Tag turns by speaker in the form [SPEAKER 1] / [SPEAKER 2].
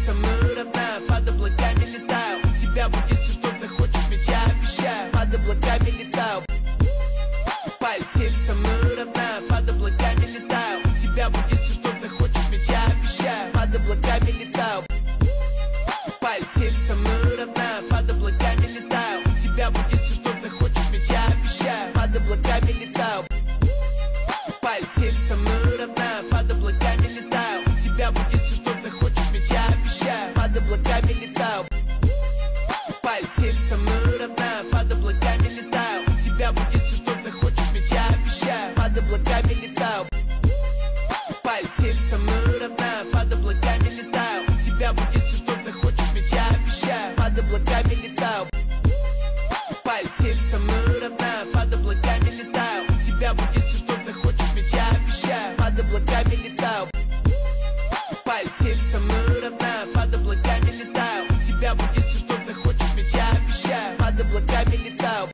[SPEAKER 1] со мной, родная, под облаками летаю. У тебя будет все, что захочешь, ведь я обещаю. Под облаками летаю. Полетели со мной, родная, под облаками летаю. У тебя будет все, что захочешь, ведь я обещаю. Под облаками летаю. Полетели со мной, родная, под облаками летаю. У тебя будет все, что захочешь, ведь я обещаю. Под облаками летаю. Полетели со мной, родная, под облаками летаю. У тебя будет все, что захочешь, ведь я обещаю. Под облаками летаю.